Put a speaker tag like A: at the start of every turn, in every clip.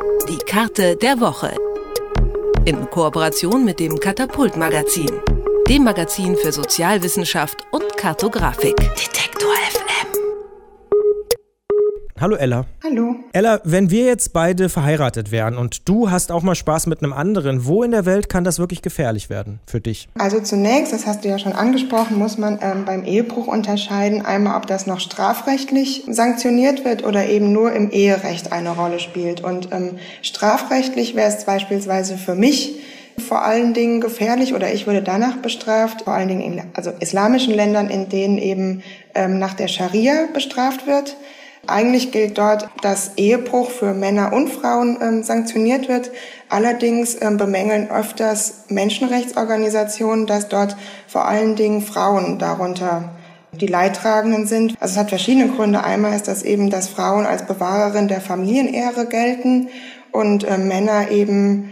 A: Die Karte der Woche. In Kooperation mit dem Katapult-Magazin, dem Magazin für Sozialwissenschaft und Kartografik. Detektor FM.
B: Hallo Ella.
C: Hallo.
B: Ella, wenn wir jetzt beide verheiratet wären und du hast auch mal Spaß mit einem anderen, wo in der Welt kann das wirklich gefährlich werden für dich?
C: Also zunächst, das hast du ja schon angesprochen, muss man beim Ehebruch unterscheiden, einmal ob das noch strafrechtlich sanktioniert wird oder eben nur im Eherecht eine Rolle spielt. Und strafrechtlich wäre es beispielsweise für mich vor allen Dingen gefährlich oder ich würde danach bestraft, vor allen Dingen in islamischen Ländern, in denen eben nach der Scharia bestraft wird. Eigentlich gilt dort, dass Ehebruch für Männer und Frauen sanktioniert wird. Allerdings bemängeln öfters Menschenrechtsorganisationen, dass dort vor allen Dingen Frauen darunter die Leidtragenden sind. Also es hat verschiedene Gründe. Einmal ist das eben, dass Frauen als Bewahrerin der Familienehre gelten und Männer eben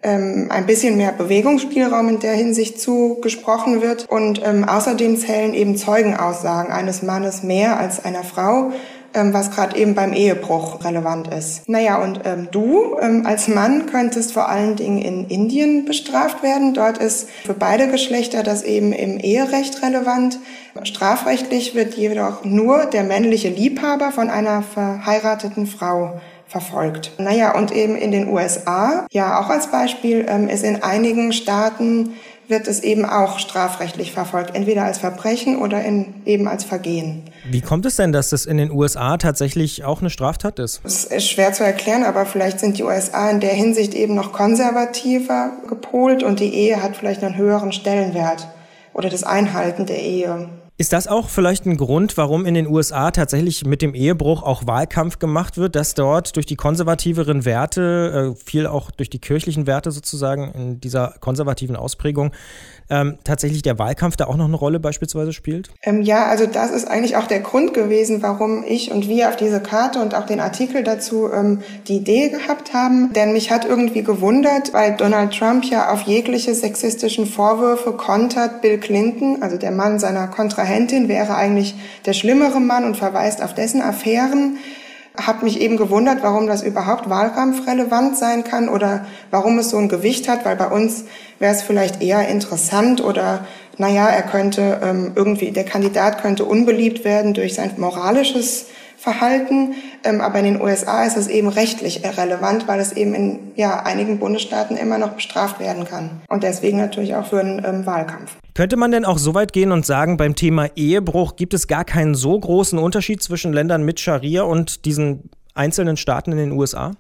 C: ein bisschen mehr Bewegungsspielraum in der Hinsicht zugesprochen wird. Und außerdem zählen eben Zeugenaussagen eines Mannes mehr als einer Frau, was gerade eben beim Ehebruch relevant ist. Naja, und du als Mann könntest vor allen Dingen in Indien bestraft werden. Dort ist für beide Geschlechter das eben im Eherecht relevant. Strafrechtlich wird jedoch nur der männliche Liebhaber von einer verheirateten Frau verfolgt. Naja, und eben in den USA, ja auch als Beispiel, ist in einigen Staaten wird es eben auch strafrechtlich verfolgt, entweder als Verbrechen oder eben als Vergehen.
B: Wie kommt es denn, dass das in den USA tatsächlich auch eine Straftat ist?
C: Es ist schwer zu erklären, aber vielleicht sind die USA in der Hinsicht eben noch konservativer gepolt und die Ehe hat vielleicht einen höheren Stellenwert oder das Einhalten der Ehe.
B: Ist das auch vielleicht ein Grund, warum in den USA tatsächlich mit dem Ehebruch auch Wahlkampf gemacht wird, dass dort durch die konservativeren Werte, viel auch durch die kirchlichen Werte sozusagen in dieser konservativen Ausprägung, tatsächlich der Wahlkampf da auch noch eine Rolle beispielsweise spielt?
C: Ja, also das ist eigentlich auch der Grund gewesen, warum ich und wir auf diese Karte und auch den Artikel dazu die Idee gehabt haben. Denn mich hat irgendwie gewundert, weil Donald Trump ja auf jegliche sexistischen Vorwürfe kontert. Bill Clinton, also der Mann seiner Kontrahentin, wäre eigentlich der schlimmere Mann und verweist auf dessen Affären. Hat mich eben gewundert, warum das überhaupt wahlkampfrelevant sein kann oder warum es so ein Gewicht hat, weil bei uns wäre es vielleicht eher interessant oder er könnte der Kandidat könnte unbeliebt werden durch sein moralisches Verhalten, aber in den USA ist es eben rechtlich irrelevant, weil es eben in einigen Bundesstaaten immer noch bestraft werden kann und deswegen natürlich auch für einen Wahlkampf.
B: Könnte man denn auch so weit gehen und sagen, beim Thema Ehebruch gibt es gar keinen so großen Unterschied zwischen Ländern mit Scharia und diesen einzelnen Staaten in den USA?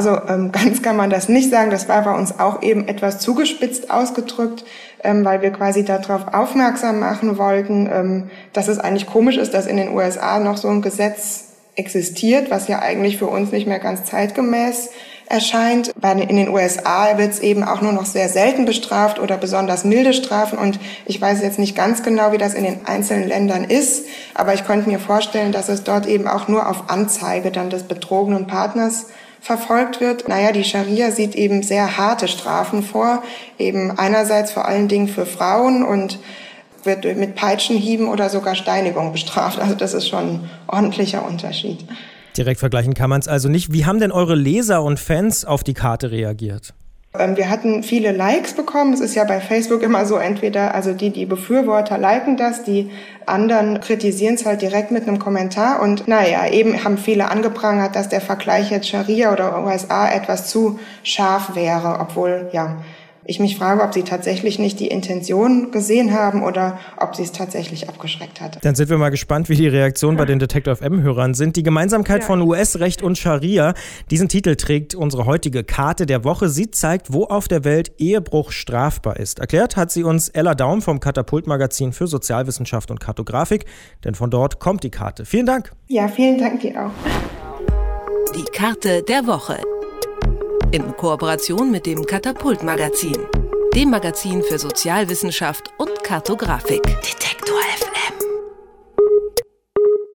C: Ganz kann man das nicht sagen. Das war bei uns auch eben etwas zugespitzt ausgedrückt, weil wir quasi darauf aufmerksam machen wollten, dass es eigentlich komisch ist, dass in den USA noch so ein Gesetz existiert, was ja eigentlich für uns nicht mehr ganz zeitgemäß erscheint. In den USA wird es eben auch nur noch sehr selten bestraft oder besonders milde Strafen. Und ich weiß jetzt nicht ganz genau, wie das in den einzelnen Ländern ist, aber ich könnte mir vorstellen, dass es dort eben auch nur auf Anzeige dann des betrogenen Partners verfolgt wird. Die Scharia sieht eben sehr harte Strafen vor, eben einerseits vor allen Dingen für Frauen und wird mit Peitschenhieben oder sogar Steinigung bestraft. Also das ist schon ein ordentlicher Unterschied.
B: Direkt vergleichen kann man es also nicht. Wie haben denn eure Leser und Fans auf die Karte reagiert?
C: Wir hatten viele Likes bekommen. Es ist ja bei Facebook immer so, entweder, die Befürworter liken das, die anderen kritisieren es halt direkt mit einem Kommentar. Und eben haben viele angeprangert, dass der Vergleich jetzt Scharia oder USA etwas zu scharf wäre, obwohl, ich mich frage, ob sie tatsächlich nicht die Intention gesehen haben oder ob sie es tatsächlich abgeschreckt hat.
B: Dann sind wir mal gespannt, wie die Reaktionen bei den Detektor FM-Hörern sind. Die Gemeinsamkeit von US-Recht und Scharia, diesen Titel trägt unsere heutige Karte der Woche. Sie zeigt, wo auf der Welt Ehebruch strafbar ist. Erklärt hat sie uns Ella Daum vom Katapult-Magazin für Sozialwissenschaft und Kartografik, denn von dort kommt die Karte. Vielen Dank.
C: Ja, vielen Dank dir auch.
A: Die Karte der Woche. In Kooperation mit dem Katapult-Magazin, dem Magazin für Sozialwissenschaft und Kartografik.